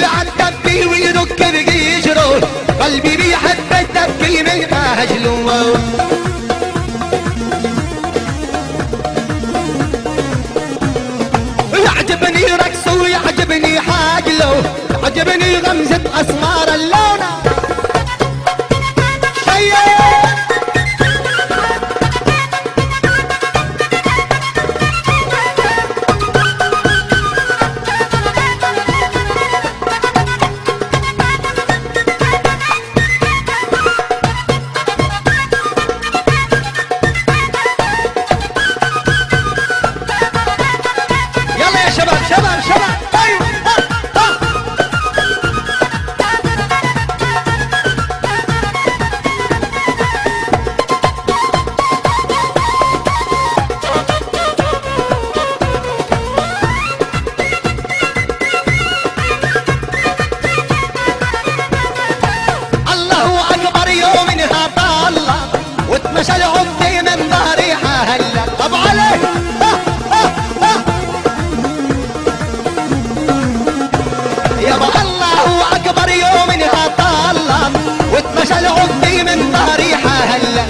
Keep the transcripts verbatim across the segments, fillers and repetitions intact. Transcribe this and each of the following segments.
بعد دبي ويرك بقشره قلبي بيحب الدبي من اجله يعجبني رقصه ويعجبني حاجله يعجبني غمزة اسمار اللونة مش العمدي من ظهري هلا طب عليه يابا الله اكبر يوم انها طالة واتمشى العمدي من ظهري هلا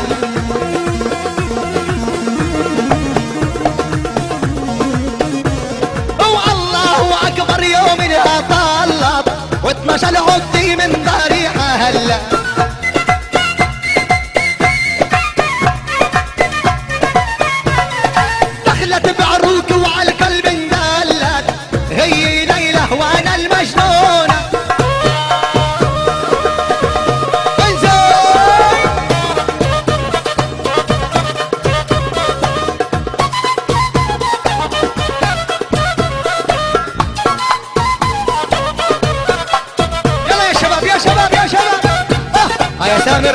والله اكبر يوم انها طالة واتمشى العمدي من ظهري هلا بعروك وعلى القلب اندلت هي ليلى وانا المجنونة انزل يلا يا شباب يا شباب يا شباب اه يا سامر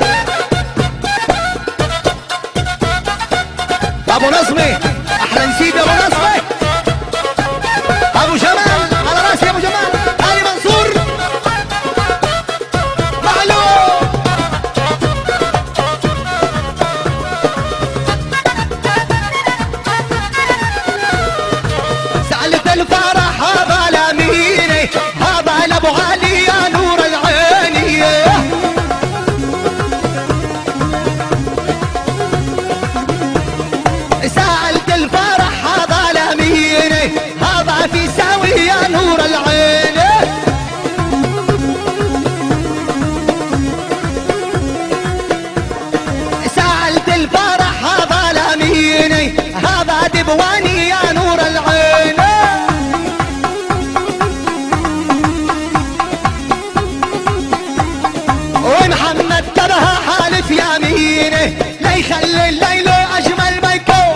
ابو نظمي احلى نسيب يا ابو نصبي ابو جمال على راسي يا ابو جمال علي منصور معلوم سألت الفرح هذا لميني هذا لابو علي يا نور العيني سألت الفرح هذا لميني هذا في ساوي يا نور العين سألت الفرح هذا لميني هذا دبواني يا نور العين ومحمد تبها حالف يميني لا يخلي الليل اجمل ما يكون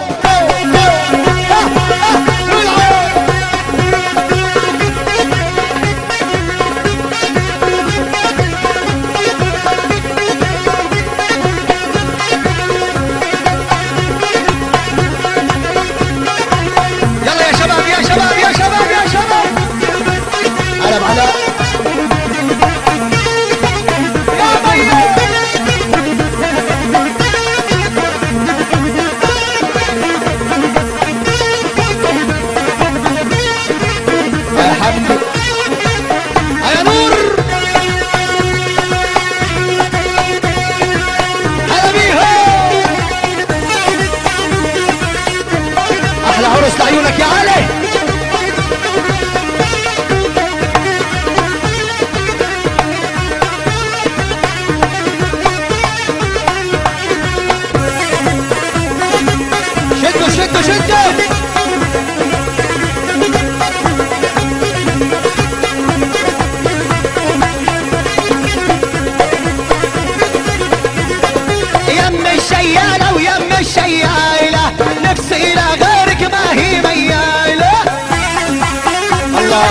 يلا يا شباب يا شباب يا شباب يا شباب على بعلا يا طيب يا حبيبي يا نور هلا بيها احلى عرس لعيونك يا علي شدوا شدوا شدوا يم الشيالة ويم الشيالة نفسي لا غيرك ما هي ميالة الله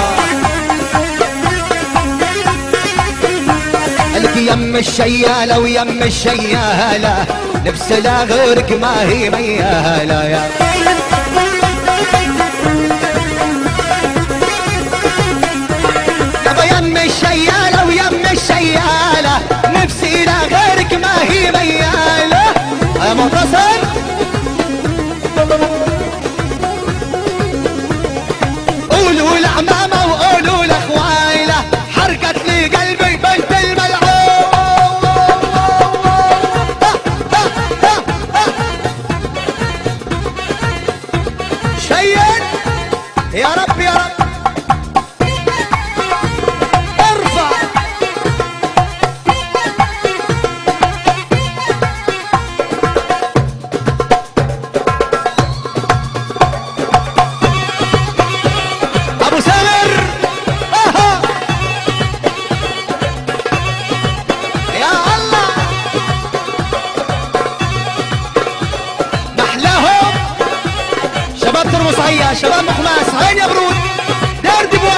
قالك يم الشيالة ويم الشيالة نفسي لا غيرك ما هي ميالة يا يابا يم الشيالة ويم الشيالة نفسي لا غيرك ما هي ميالة يا منتصر قولوا لعمامة وقولوا لاخوايله حرق هيا شباب مخماس هين يا برود دار دبوع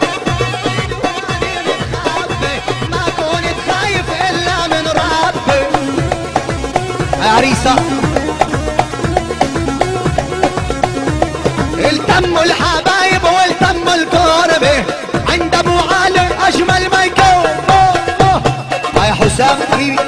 ما كنت خايف الا من ربي يا عريسة التموا الحبايب والتموا القربة عند ابو علي اجمل ما يكون يا حسام حبيبي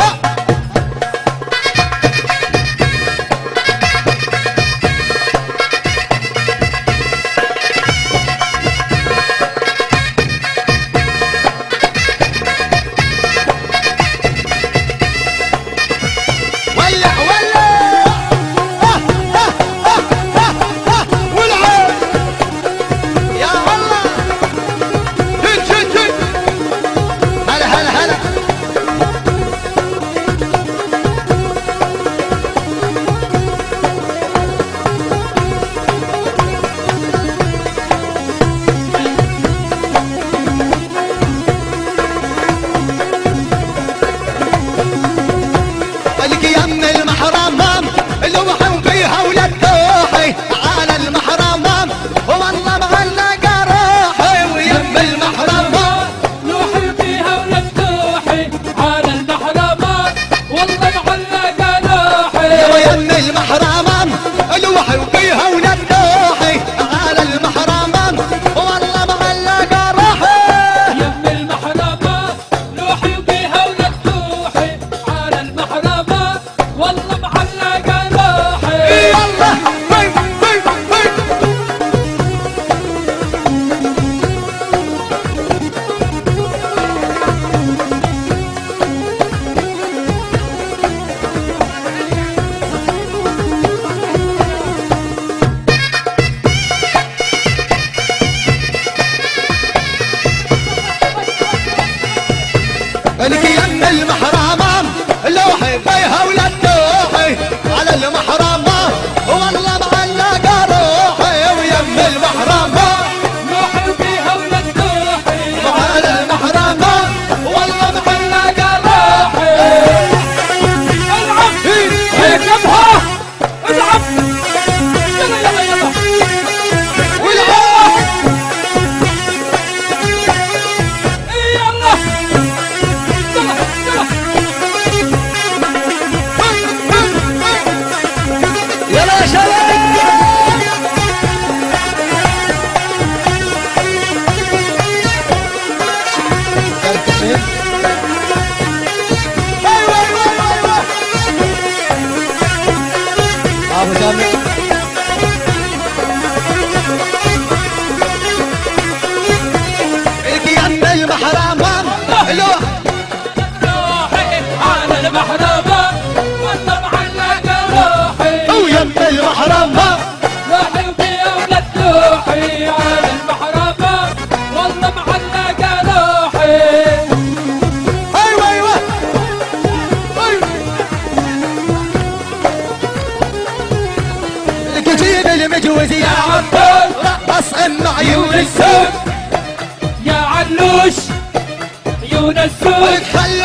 المجوز يا عبود رقص ام عيون السوق يا علوش عيون السوق